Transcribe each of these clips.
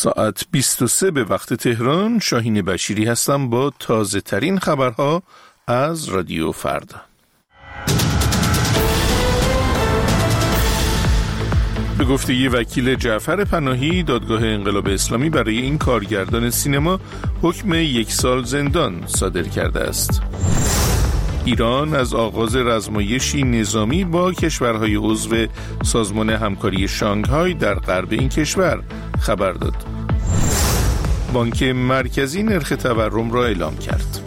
ساعت 23 به وقت تهران. شاهین بشیری هستم با تازه ترین خبرها از رادیو فردا. به گفته یه وکیل جعفر پناهی، دادگاه انقلاب اسلامی برای این کارگردان سینما حکم 1 سال زندان صادر کرده است. ایران از آغاز رزمایشی نظامی با کشورهای عضو سازمان همکاری شانگهای در غرب این کشور خبر داد. بانک مرکزی نرخ تورم را اعلام کرد.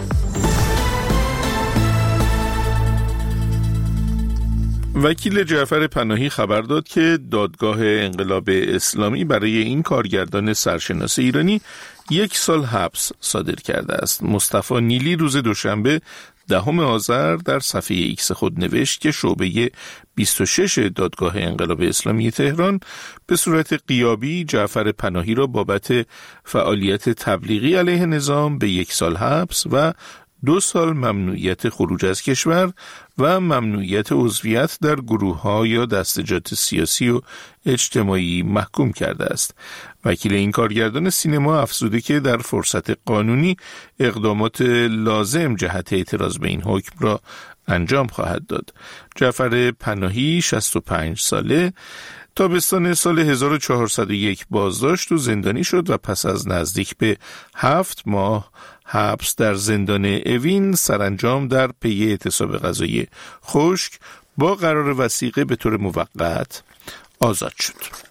وکیل جعفر پناهی خبر داد که دادگاه انقلاب اسلامی برای این کارگردان سرشناس ایرانی 1 سال حبس صادر کرده است. مصطفی نیلی روز دوشنبه 10 آذر در صفحه ایکس خود نوشت که شعبه 26 دادگاه انقلاب اسلامی تهران به صورت غیابی جعفر پناهی را بابت فعالیت تبلیغی علیه نظام به 1 سال حبس و 2 سال ممنوعیت خروج از کشور و ممنوعیت عضویت در گروه‌ها یا دستجات سیاسی و اجتماعی محکوم کرده است. وکیل این کارگردان سینما افزوده که در فرصت قانونی اقدامات لازم جهت اعتراض به این حکم را انجام خواهد داد. جعفر پناهی 65 ساله تابستان سال 1401 بازداشت و زندانی شد و پس از نزدیک به 7 ماه حبس در زندان اوین سرانجام در پی اعتصاب غذایی خشک با قرار وثیقه به طور موقت آزاد شد.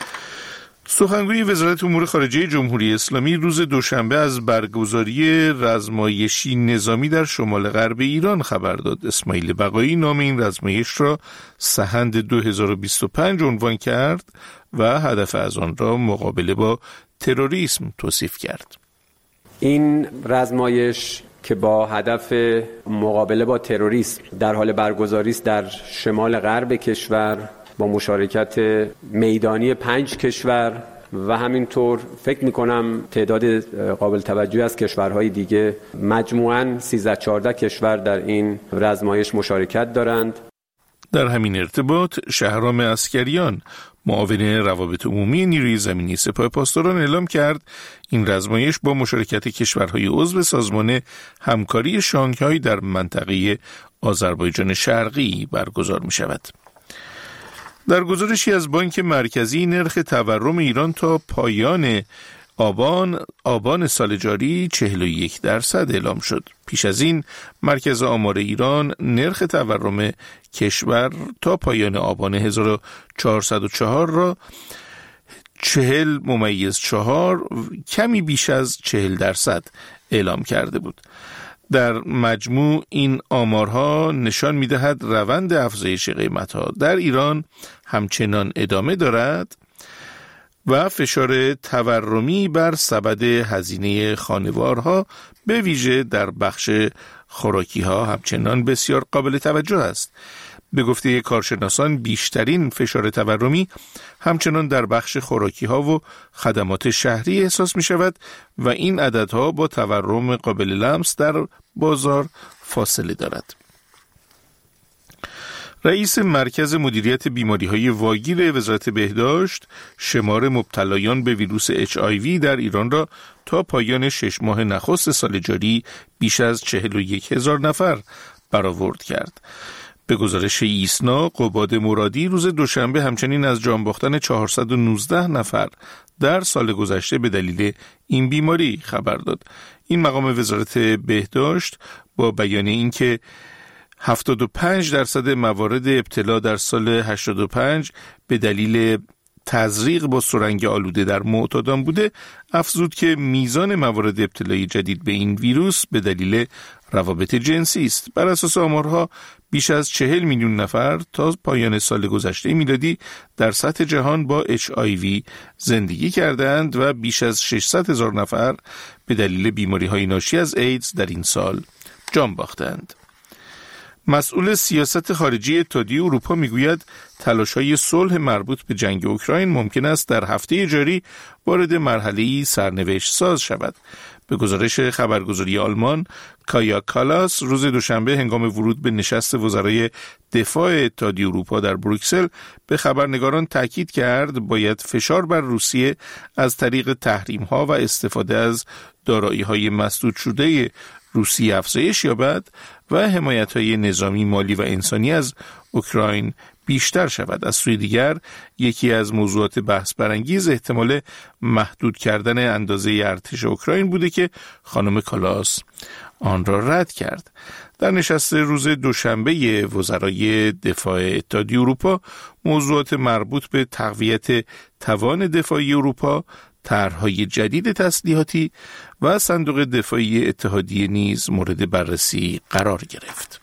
سخنگوی وزارت امور خارجه جمهوری اسلامی روز دوشنبه از برگزاری رزمایشی نظامی در شمال غرب ایران خبر داد. اسماعیل بقایی نام این رزمایش را سحند 2025 عنوان کرد و هدف از آن را مقابله با تروریسم توصیف کرد. این رزمایش که با هدف مقابله با تروریسم در حال برگزاری است در شمال غرب کشور با مشارکت میدانی 5 کشور و همینطور فکر میکنم تعداد قابل توجهی از کشورهای دیگه، مجموعاً 13-14 کشور در این رزمایش مشارکت دارند. در همین ارتباط شهرام عسکریان معاون روابط عمومی نیروی زمینی سپاه پاسداران اعلام کرد این رزمایش با مشارکت کشورهای عضو سازمان همکاری شانگهای در منطقه آذربایجان شرقی برگزار می شود. در گزارشی از بانک مرکزی نرخ تورم ایران تا پایان آبان سال جاری 41% اعلام شد. پیش از این مرکز آمار ایران نرخ تورم کشور تا پایان آبان 1404 را 40.4 کمی بیش از 40% اعلام کرده بود. در مجموع این آمارها نشان می‌دهد روند افزایش قیمت‌ها در ایران همچنان ادامه دارد و فشار تورمی بر سبد هزینه خانوارها به ویژه در بخش خوراکی‌ها همچنان بسیار قابل توجه است. به گفته کارشناسان بیشترین فشار تورمی همچنان در بخش خوراکی‌ها و خدمات شهری احساس می‌شود و این عددها با تورم قابل لمس در بازار فاصله دارد. رئیس مرکز مدیریت بیماری‌های واگیر وزارت بهداشت شمار مبتلایان به ویروس HIV در ایران را تا پایان 6 ماه نخست سال جاری بیش از 41,000 نفر برآورد کرد. به گزارش ایسنا، قباد مرادی روز دوشنبه همچنین از جان باختن 419 نفر در سال گذشته به دلیل این بیماری خبر داد. این مقام وزارت بهداشت با بیان اینکه 75% موارد ابتلا در سال 85 به دلیل تزریق با سرنگ آلوده در معتادان بوده، افزود که میزان موارد ابتلای جدید به این ویروس به دلیل روابط جنسی است. بر اساس آمارها بیش از 40 میلیون نفر تا پایان سال گذشته میلادی در سطح جهان با HIV زندگی کردند و بیش از 600,000 نفر به دلیل بیماری‌های ناشی از ایدز در این سال جان باختند. مسئول سیاست خارجی اتحادیه اروپا میگوید تلاش‌های صلح مربوط به جنگ اوکراین ممکن است در هفته جاری وارد مرحله‌ای سرنوشت ساز شود. به گزارش خبرگزاری آلمان، کایا کالاس روز دوشنبه هنگام ورود به نشست وزرای دفاع اتحادیه اروپا در بروکسل به خبرنگاران تاکید کرد باید فشار بر روسیه از طریق تحریم‌ها و استفاده از دارایی‌های مسدود شده روسیه افزایش یابد و حمایت‌های نظامی، مالی و انسانی از اوکراین بیشتر شود. از سوی دیگر یکی از موضوعات بحث برانگیز احتمال محدود کردن اندازه ارتش اوکراین بوده که خانم کالاس آن را رد کرد. در نشست روز دوشنبه وزرای دفاع اتحادیه اروپا موضوعات مربوط به تقویت توان دفاعی اروپا، طرح‌های جدید تسلیحاتی و صندوق دفاعی اتحادیه نیز مورد بررسی قرار گرفت.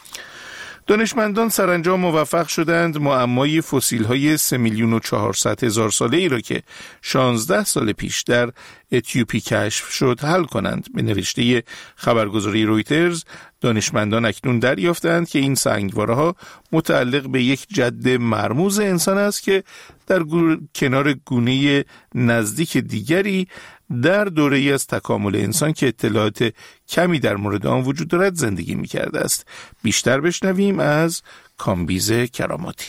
دانشمندان سرانجام موفق شدند معمای فسیل‌های 3,400,000 ساله ای را که 16 سال پیش در اتیوپی کشف شد حل کنند. به نوشته خبرگزاری رویترز، دانشمندان اکنون دریافتند که این سنگواره‌ها متعلق به یک جد مرموز انسان است که در کنار گونه نزدیک دیگری در دوره‌ای از تکامل انسان که اطلاعات کمی در مورد آن وجود دارد زندگی می‌کرده است. بیشتر بشنویم از کامبیز کراماتی.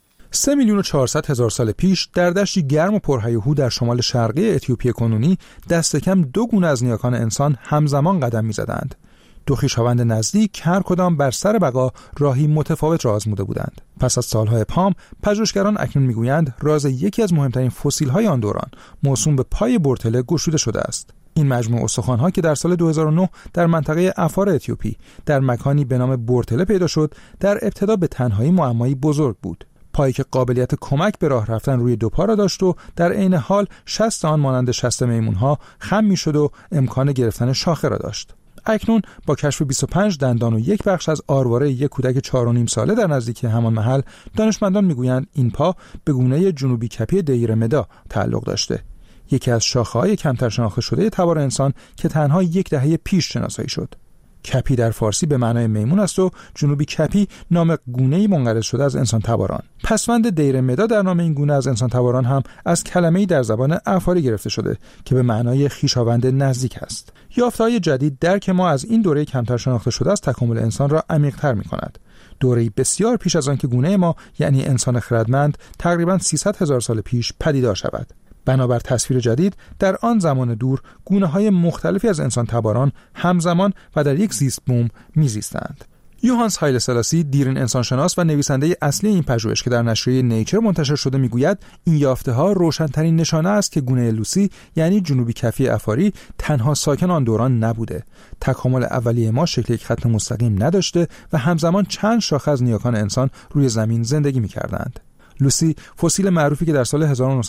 3,400,000 سال پیش در دشتی گرم و پرهیاهو در شمال شرقی اتیوپی کنونی دست کم 2 گونه از نیاکان انسان همزمان قدم می‌زدند. 2 خویشاوند نزدیک هر کدام بر سر بقا راهی متفاوت را آزموده بودند. پس از سالهای پام، پژوهشگران اکنون میگویند راز یکی از مهمترین فسیل‌های آن دوران موسوم به پای بورتله گشوده شده است. این مجموعه استخوان‌ها که در سال 2009 در منطقه افار اتیوپی در مکانی به نام بورتله پیدا شد، در ابتدا به تنهایی معمایی بزرگ بود. پایی که قابلیت کمک به راه رفتن روی 2 پا را داشت و در عین حال شست آن مانند شست میمون‌ها خم می‌شد و امکان گرفتن شاخه را داشت. اکنون با کشف 25 دندان و 1 بخش از آرواره یک کودک 4.5 ساله در نزدیکی همان محل، دانشمندان میگویند این پا به گونه جنوبی کپی دیر مدا تعلق داشته، یکی از شاخه‌های کمتر شناخته شده تبار انسان که تنها 10 دهه پیش شناسایی شد. کپی در فارسی به معنای میمون است و جنوبی کپی نام گونه‌ای منقرض شده از انسان تباران. پسوند دیر مدا در نام این گونه از انسان تباران هم از کلمه‌ای در زبان افاری گرفته شده که به معنای خویشاوند نزدیک است. یافته‌های جدید درک ما از این دوره کمتر شناخته شده از تکامل انسان را عمیق‌تر می‌کند. دوره‌ای بسیار پیش از آن که گونه ما یعنی انسان خردمند تقریباً 300,000 سال پیش پدیدار شود. بنابر تصویر جدید در آن زمان دور گونه‌های مختلفی از انسان تباران همزمان و در یک زیست بوم میزیستند. یوهانس هایله سلاسی، دیرین انسانشناس و نویسنده اصلی این پژوهش که در نشریه نیچر منتشر شده، میگوید این یافته‌ها روشن‌ترین نشانه است که گونه لوسی یعنی جنوبی کفی افاری تنها ساکن آن دوران نبوده. تکامل اولیه ما شکل یک خط مستقیم نداشته و همزمان چند شاخه از نیاکان انسان روی زمین زندگی می‌کردند. لوسی فسیل معروفی که در سال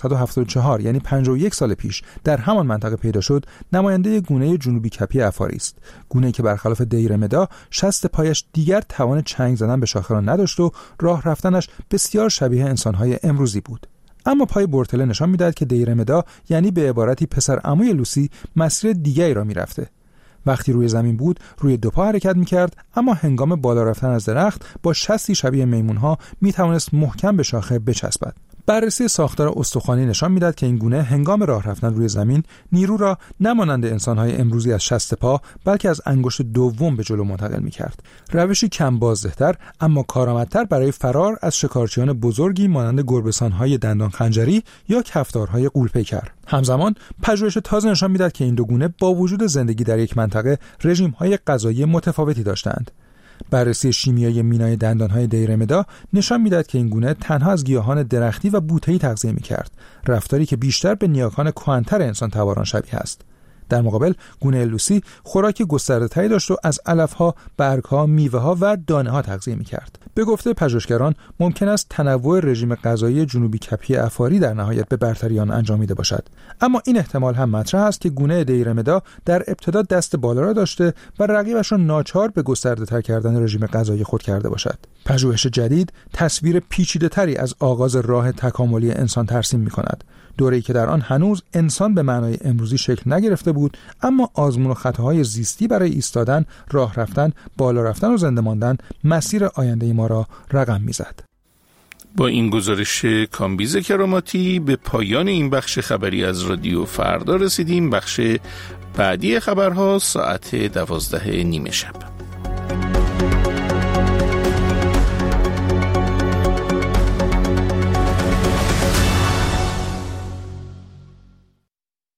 1974 یعنی 51 سال پیش در همان منطقه پیدا شد، نماینده گونه جنوبی کپی افاری است. گونه‌ای که برخلاف دیر مدا شست پایش دیگر توان چنگ زدن به شاخه را نداشت و راه رفتنش بسیار شبیه انسان‌های امروزی بود. اما پای بورتله نشان می‌دهد که دیر مدا یعنی به عبارتی پسر عموی لوسی مسیر دیگری را می‌رفته. وقتی روی زمین بود روی 2 پا حرکت می‌کرد، اما هنگام بالا رفتن از درخت با شستی شبیه میمون‌ها می‌توانست محکم به شاخه بچسبد. بررسی ساختار استخوانی نشان می‌دهد که این گونه هنگام راه رفتن روی زمین نیرو را نه مانند انسان‌های امروزی از شست پا بلکه از انگشت دوم به جلو منتقل می‌کرد. روشی کم بازده‌تر اما کارآمدتر برای فرار از شکارچیان بزرگی مانند گربه‌سان‌های دندان خنجری یا کفتارهای غول‌پیکر. همزمان پژوهش تازه نشان می‌دهد که این 2 گونه با وجود زندگی در یک منطقه رژیم‌های غذایی متفاوتی داشتند. بررسی شیمیایی مینای دندان‌های دیر مدا نشان می‌دهد که این گونه تنها از گیاهان درختی و بوته‌ای تغذیه می‌کرد، رفتاری که بیشتر به نیاکان کهن‌تر انسان تباران شبیه است. در مقابل گونه لوسی خوراک گسترده‌تری داشت و از علف‌ها، برگ‌ها، میوه‌ها و دانه‌ها تغذیه می‌کرد. به گفته پژوهشگران ممکن است تنوع رژیم غذایی جنوبی کپی افاری در نهایت به برتری آن انجامیده باشد، اما این احتمال هم مطرح است که گونه دیر مدا در ابتدا دست بالا را داشته و رقیبش را ناچار به گسترده‌تر کردن رژیم غذایی خود کرده باشد. پژوهش جدید تصویر پیچیده‌تری از آغاز راه تکاملی انسان ترسیم می‌کند. دوره‌ای که در آن هنوز انسان به معنای امروزی شکل نگرفته بود، اما آزمون و خطاهای زیستی برای ایستادن، راه رفتن، بالا رفتن و زنده ماندن مسیر آینده ما را رقم می‌زد. با این گزارش کامبیز کراماتی به پایان این بخش خبری از رادیو فردا رسیدیم. بخش بعدی خبرها ساعت 12:30 شب.